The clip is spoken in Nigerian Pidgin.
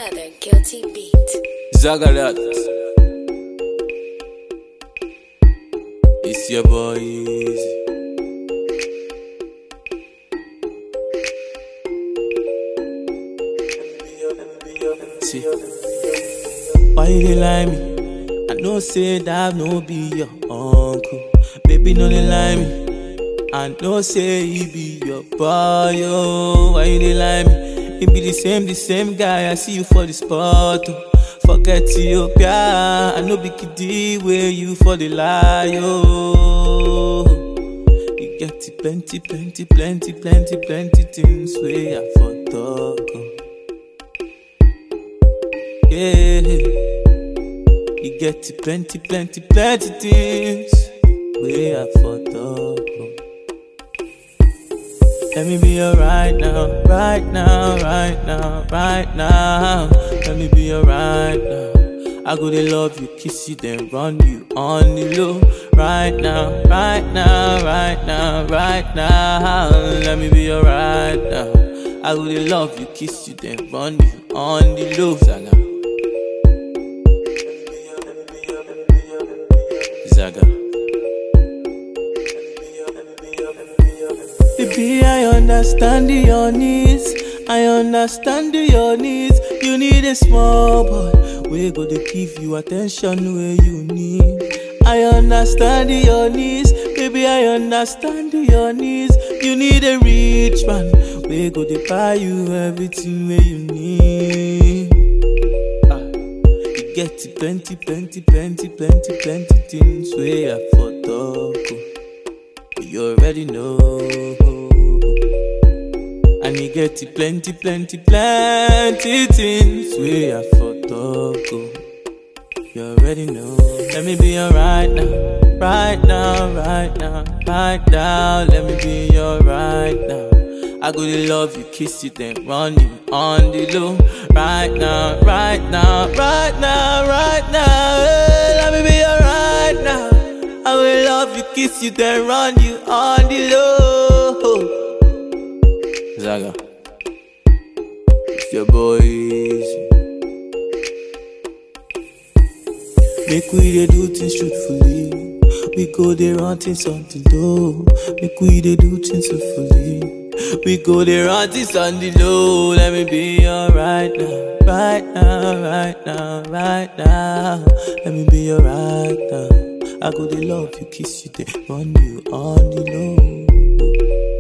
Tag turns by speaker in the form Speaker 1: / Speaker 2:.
Speaker 1: another guilty beat.
Speaker 2: Zagalat. It's your boy Easy. See, why you dey lie me? I know say that no be your uncle. Baby, no dey lie me. I know say he be your boy. Oh, why you dey lie me? He be the same guy. I see you for the spot. Oh. Forget Ethiopia. I know be kiddie where you for the lie. Oh, you get plenty things where I for talk. Oh. Yeah, you get plenty things where I for talk. Oh. Let me be your right now. Let me be your right now. I go to love you, kiss you, then run you on the low. Right now. Let me be your right now. I go to love you, kiss you, then run you on the low. Zaga. Baby, I understand your needs. You need a small boy. We go to give you attention where you need. I understand your needs. Baby, I understand your needs. You need a rich man. We go to buy you everything where you need. You get plenty things where I for talk. You already know. And you get plenty things where I for talk. You already know. Let me be your right now. Let me be your right now. I go to love you, kiss you, then run you on the low. Right now. Let me be your right now. I will love you, kiss you, then run you on the low. Zaga, it's your boy Easy. Make we dey do things truthfully. We go dey run things on the low. Make we dey do things truthfully. We go dey run things on the low. Let me be your right now. Let me be your right now. I go to love you, kiss you, then run you on the low.